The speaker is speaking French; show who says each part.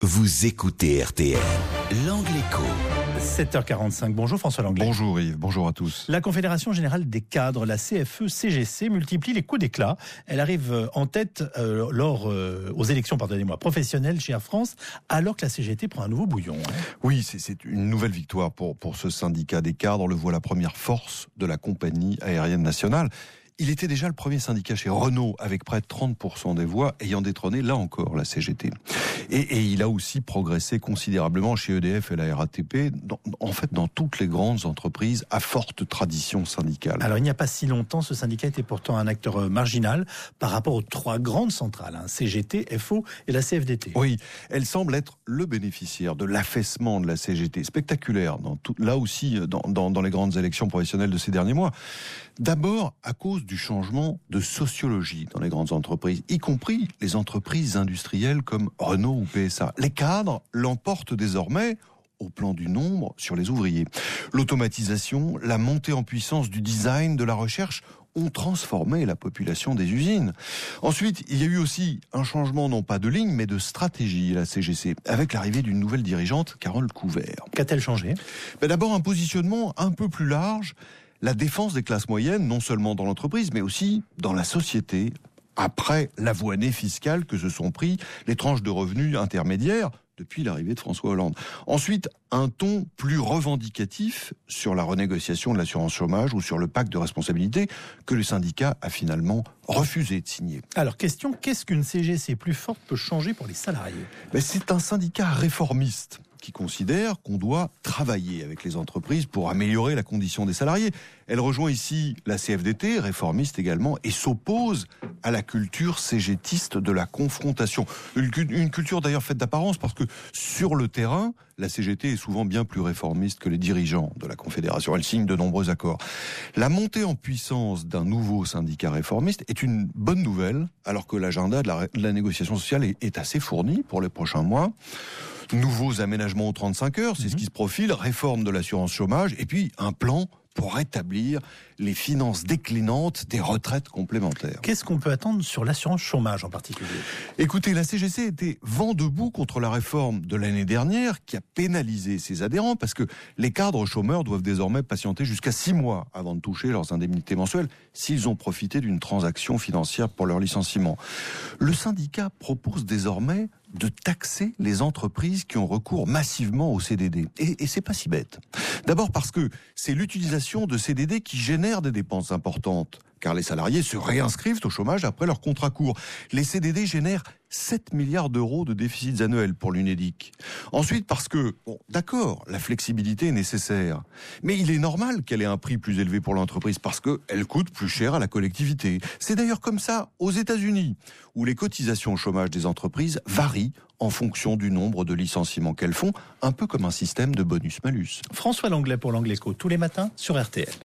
Speaker 1: Vous écoutez RTL, l'Angle Écho.
Speaker 2: 7h45, bonjour François Langlais.
Speaker 3: Bonjour Yves, bonjour à tous.
Speaker 2: La Confédération Générale des Cadres, la CFE-CGC, multiplie les coups d'éclat. Elle arrive en tête aux élections professionnelles chez Air France, alors que la CGT prend un nouveau bouillon.
Speaker 3: Oui, c'est une nouvelle victoire pour ce syndicat des cadres. On le voit, la première force de la compagnie aérienne nationale. Il était déjà le premier syndicat chez Renault, avec près de 30% des voix, ayant détrôné, là encore, la CGT. Et il a aussi progressé considérablement chez EDF et la RATP, dans toutes les grandes entreprises à forte tradition syndicale.
Speaker 2: Alors, il n'y a pas si longtemps, ce syndicat était pourtant un acteur marginal par rapport aux trois grandes centrales, CGT, FO et la CFDT.
Speaker 3: Oui, elle semble être le bénéficiaire de l'affaissement de la CGT, spectaculaire, là aussi, dans les grandes élections professionnelles de ces derniers mois. D'abord, à cause du changement de sociologie dans les grandes entreprises, y compris les entreprises industrielles comme Renault ou PSA. Les cadres l'emportent désormais au plan du nombre sur les ouvriers. L'automatisation, la montée en puissance du design, de la recherche ont transformé la population des usines. Ensuite, il y a eu aussi un changement non pas de ligne, mais de stratégie à la CGC, avec l'arrivée d'une nouvelle dirigeante, Carole Couvert.
Speaker 2: Qu'a-t-elle changé ?
Speaker 3: D'abord, un positionnement un peu plus large, la défense des classes moyennes, non seulement dans l'entreprise, mais aussi dans la société, après l'avoine fiscale que se sont pris les tranches de revenus intermédiaires depuis l'arrivée de François Hollande. Ensuite, un ton plus revendicatif sur la renégociation de l'assurance chômage ou sur le pacte de responsabilité que le syndicat a finalement refusé de signer.
Speaker 2: Alors, question, qu'est-ce qu'une CGC plus forte peut changer pour les salariés ?
Speaker 3: C'est un syndicat réformiste qui considère qu'on doit travailler avec les entreprises pour améliorer la condition des salariés. Elle rejoint ici la CFDT, réformiste également, et s'oppose à la culture cégétiste de la confrontation. Une culture d'ailleurs faite d'apparence, parce que sur le terrain, la CGT est souvent bien plus réformiste que les dirigeants de la Confédération. Elle signe de nombreux accords. La montée en puissance d'un nouveau syndicat réformiste est une bonne nouvelle, alors que l'agenda de la négociation sociale est assez fourni pour les prochains mois. Nouveaux aménagements aux 35 heures, c'est ce qui se profile, réforme de l'assurance chômage, et puis un plan pour rétablir les finances déclinantes des retraites complémentaires.
Speaker 2: Qu'est-ce qu'on peut attendre sur l'assurance chômage en particulier ?
Speaker 3: Écoutez, la CGC était vent debout contre la réforme de l'année dernière qui a pénalisé ses adhérents parce que les cadres chômeurs doivent désormais patienter jusqu'à 6 mois avant de toucher leurs indemnités mensuelles s'ils ont profité d'une transaction financière pour leur licenciement. Le syndicat propose désormais de taxer les entreprises qui ont recours massivement au CDD. Et c'est pas si bête. D'abord parce que c'est l'utilisation de CDD qui génère des dépenses importantes, car les salariés se réinscrivent au chômage après leur contrat court. Les CDD génèrent 7 milliards d'euros de déficits annuels pour l'UNEDIC. Ensuite, parce que, d'accord, la flexibilité est nécessaire, mais il est normal qu'elle ait un prix plus élevé pour l'entreprise parce qu'elle coûte plus cher à la collectivité. C'est d'ailleurs comme ça aux États-Unis, où les cotisations au chômage des entreprises varient en fonction du nombre de licenciements qu'elles font, un peu comme un système de bonus-malus.
Speaker 2: François Langlais pour l'Angle Écho, tous les matins sur RTL.